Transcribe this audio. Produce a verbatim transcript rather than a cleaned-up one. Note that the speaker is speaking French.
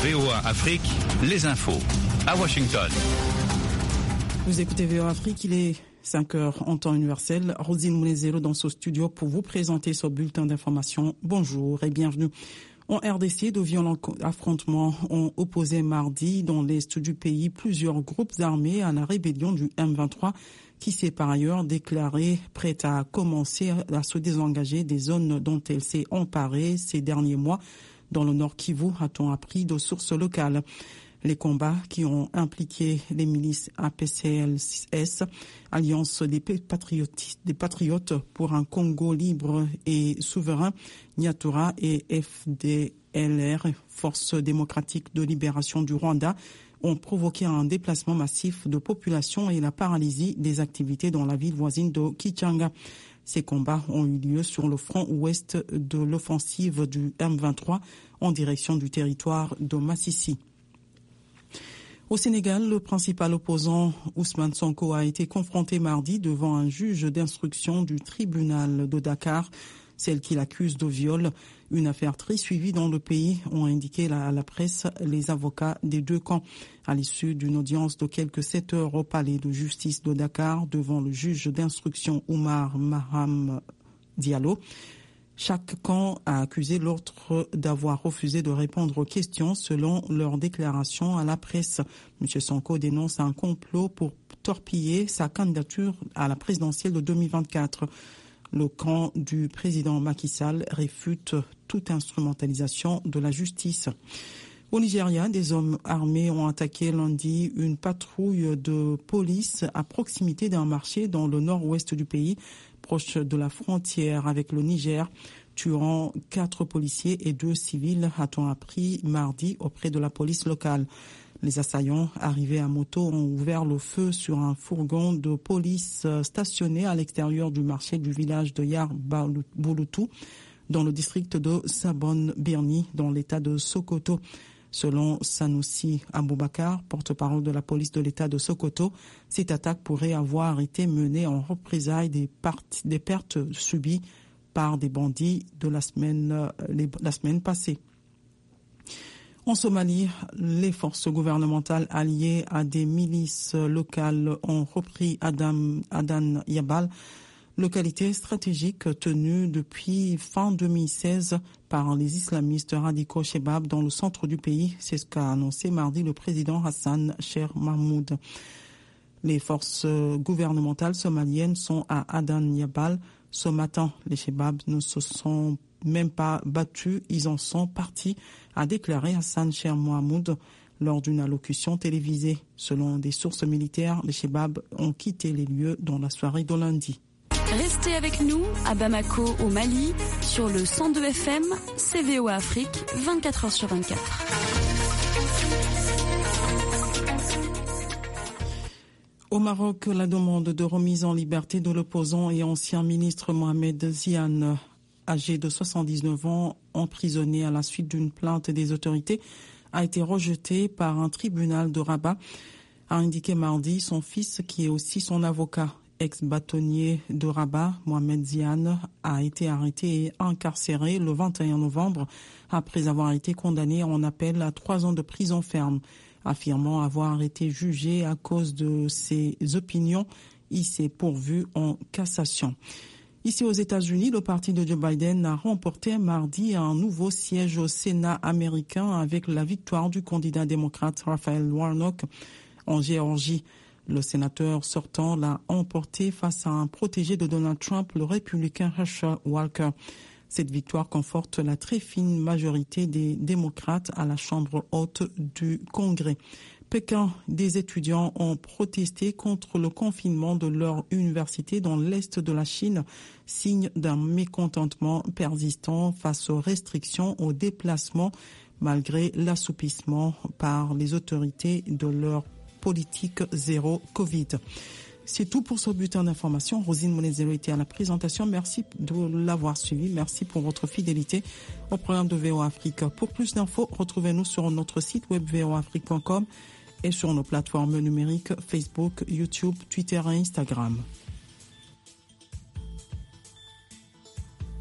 V O A Afrique, les infos. À Washington. Vous écoutez V O A Afrique, il est cinq heures en temps universel. Rosine Mounezero dans ce studio pour vous présenter ce bulletin d'information. Bonjour et bienvenue. En R D C, de violents affrontements ont opposé mardi dans l'est du pays plusieurs groupes armés à la rébellion du M vingt-trois qui s'est par ailleurs déclarée prête à commencer à se désengager des zones dont elle s'est emparée ces derniers mois dans le Nord Kivu, a-t-on appris de sources locales. Les combats qui ont impliqué les milices A P C L S, Alliance des patriotes, des patriotes pour un Congo libre et souverain, Nyatura et F D L R, Force démocratique de libération du Rwanda, ont provoqué un déplacement massif de population et la paralysie des activités dans la ville voisine de Kichanga. Ces combats ont eu lieu sur le front ouest de l'offensive du M vingt-trois en direction du territoire de Massissi. Au Sénégal, le principal opposant Ousmane Sonko a été confronté mardi devant un juge d'instruction du tribunal de Dakar, celle qui l'accuse de viol. Une affaire très suivie dans le pays, ont indiqué à la presse les avocats des deux camps. À l'issue d'une audience de quelques sept heures au palais de justice de Dakar devant le juge d'instruction Oumar Maham Diallo, chaque camp a accusé l'autre d'avoir refusé de répondre aux questions selon leur déclaration à la presse. M. Sonko dénonce un complot pour torpiller sa candidature à la présidentielle de deux mille vingt-quatre. Le camp du président Macky Sall réfute toute instrumentalisation de la justice. Au Nigeria, des hommes armés ont attaqué lundi une patrouille de police à proximité d'un marché dans le nord-ouest du pays, proche de la frontière avec le Niger, tuant quatre policiers et deux civils, a-t-on appris mardi auprès de la police locale. Les assaillants arrivés à moto ont ouvert le feu sur un fourgon de police stationné à l'extérieur du marché du village de Yar Bouloutou, dans le district de Sabon-Birni, dans l'état de Sokoto. Selon Sanoussi Aboubakar, porte-parole de la police de l'état de Sokoto, cette attaque pourrait avoir été menée en représailles des, parties, des pertes subies par des bandits de la semaine, les, la semaine passée. En Somalie, les forces gouvernementales alliées à des milices locales ont repris Adam, Adan Yabal, localité stratégique tenue depuis fin deux mille seize par les islamistes radicaux Shebab dans le centre du pays. C'est ce qu'a annoncé mardi le président Hassan Sheikh Mahmoud. Les forces gouvernementales somaliennes sont à Adan Yabal. Ce matin, les Shebab ne se sont même pas battus, ils en sont partis, a déclaré Hassan Sheikh Mahmoud lors d'une allocution télévisée. Selon des sources militaires, les Shebab ont quitté les lieux dans la soirée de lundi. Restez avec nous à Bamako au Mali sur le cent deux F M, C V O A Afrique, vingt-quatre heures sur vingt-quatre. Au Maroc, la demande de remise en liberté de l'opposant et ancien ministre Mohamed Ziane, âgé de soixante-dix-neuf ans, emprisonné à la suite d'une plainte des autorités, a été rejetée par un tribunal de Rabat, a indiqué mardi son fils qui est aussi son avocat. Ex-bâtonnier de Rabat, Mohamed Ziane, a été arrêté et incarcéré le vingt et un novembre après avoir été condamné en appel à trois ans de prison ferme, affirmant avoir été jugé à cause de ses opinions. Il s'est pourvu en cassation. Ici aux États-Unis, le parti de Joe Biden a remporté mardi un nouveau siège au Sénat américain avec la victoire du candidat démocrate Raphaël Warnock en Géorgie. Le sénateur sortant l'a emporté face à un protégé de Donald Trump, le républicain Herschel Walker. Cette victoire conforte la très fine majorité des démocrates à la Chambre haute du Congrès. Pékin, des étudiants ont protesté contre le confinement de leur université dans l'est de la Chine, signe d'un mécontentement persistant face aux restrictions aux déplacements malgré l'assouplissement par les autorités de leur politique zéro Covid. C'est tout pour ce bulletin d'information. Rosine Mounezero était à la présentation. Merci de l'avoir suivi. Merci pour votre fidélité au programme de V O A Afrique. Pour plus d'infos, retrouvez-nous sur notre site web v o afrique point com et sur nos plateformes numériques Facebook, YouTube, Twitter et Instagram.